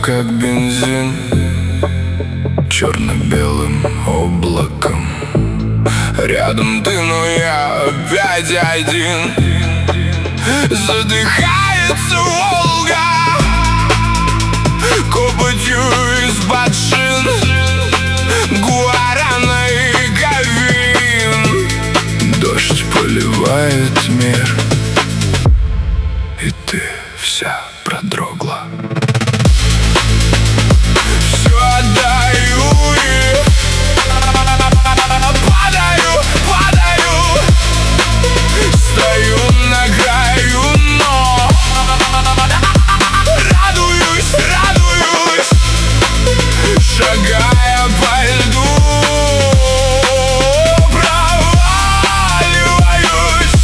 как бензин, черно-белым облаком. Рядом ты, но я опять один. Задыхается Волга копотью из-под шин, гуарана и говин. Дождь поливает мир, и ты вся продрогла. Все отдаю и падаю, стою на краю, но радуюсь, шагая по льду, проваливаюсь,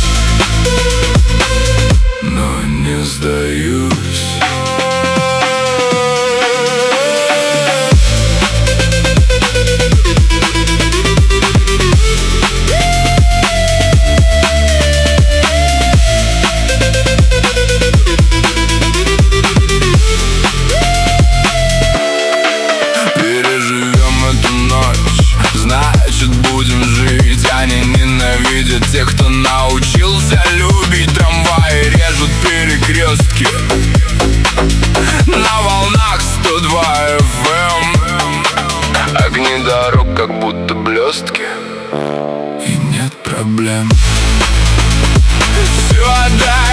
но не сдаюсь. Значит, будем жить. Они ненавидят тех, кто научился любить. Трамваи режут перекрестки на волнах 102 FM. Огни дорог как будто блестки, и нет проблем. Все отдай.